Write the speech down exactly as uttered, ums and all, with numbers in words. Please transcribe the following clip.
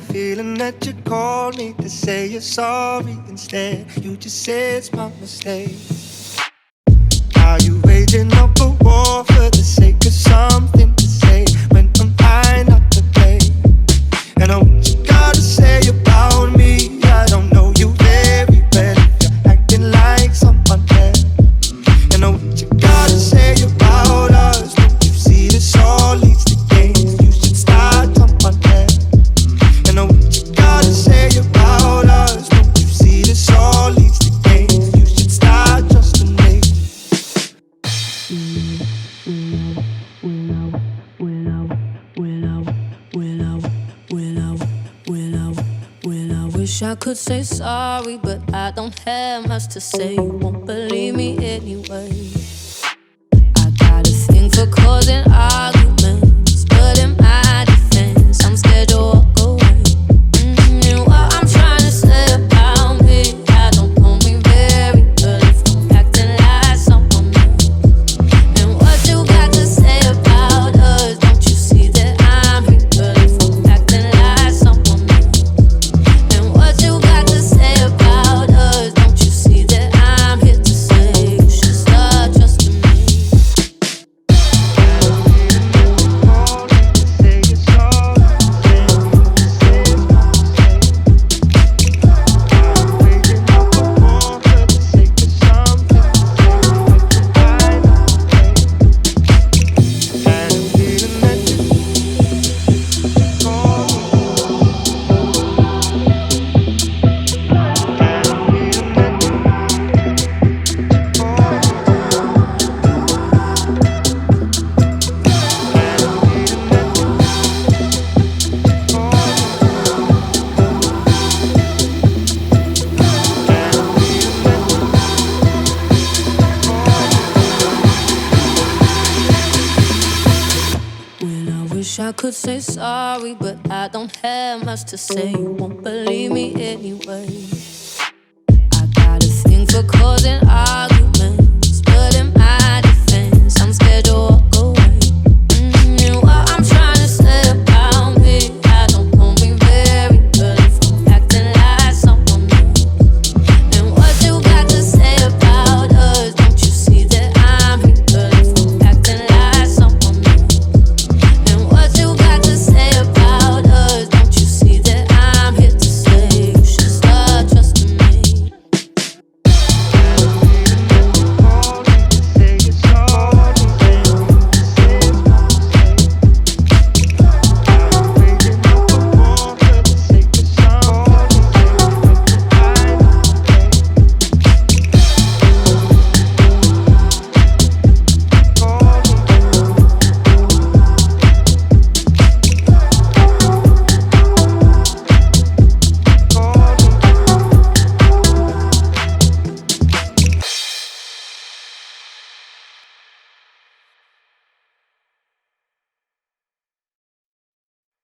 feeling that you called me to say you're sorry. Instead, you just said it's my mistake. Are you waging up a war for the sake of something to say when I'm high not to play? And I what you gotta say about me, I don't know you very well if you're acting like someone else. And I what you gotta say about us, don't you see this all leads to games? You should start someone else. And I what you gotta say about us, don't you see this all leads to games? You should start trusting me. Wish I could say sorry, but I don't have much to say. You won't believe me anyway. I got a thing for causing arguments, but in my defense, I'm scared to walk away. Mm, and what I'm trying to say about me, I don't know me very well if I'm acting like someone else. And what you got to say about us, don't you see that I'm here, girl, if I'm acting like someone else. And what you got to say about us, don't you see that I'm here to say you should start trusting me. Wish I could say sorry, but I don't have much to say. You won't believe me anyway. I got a thing for causing arguments.